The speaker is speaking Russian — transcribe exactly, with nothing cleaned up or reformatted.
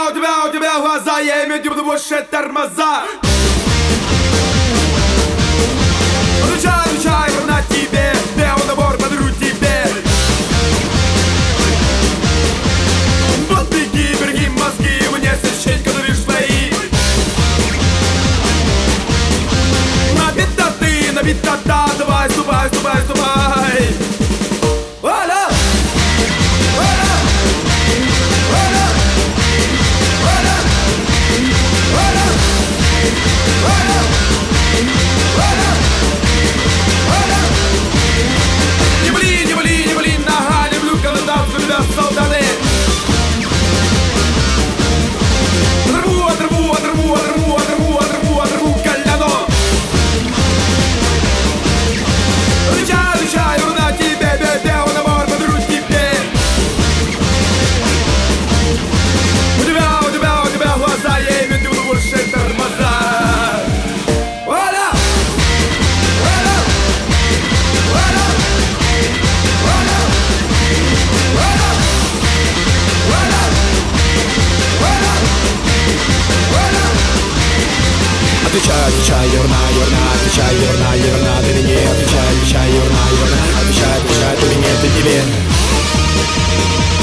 тебя, у тебя, у тебя глаза, я имею в виду больше тормоза. Отвечай, отвечай, на тебе, белый набор подарю тебе. Вот беги, береги мозги, мне священь, когда видишь свои. Набита ты, набита та, давай, ступай, ступай, ступай. Оля! Оля! Оля! Оля! Оля! Оля! Оля! Оля! Не бли, не бли, не бли, нога, люблю, когда там тебя солдаты. Оторву, оторву, оторву, оторву, оторву, оторву, оторву коляну. Отвечай, отвечай, на тебе, бебе, он набор подарю тебе. У тебя, у тебя, у тебя глаза, я имею в виду больше тормоза. Оля! Оля! Оля! Оля! Оля! Оля! Оля! Оля! Отвечай, отвечай, юрна, юрна, отвечай, юрна, юрна, ты мне. Отвечай, отвечай, юрна, юрна, отвечай, отвечай, ты мне, ты тебе.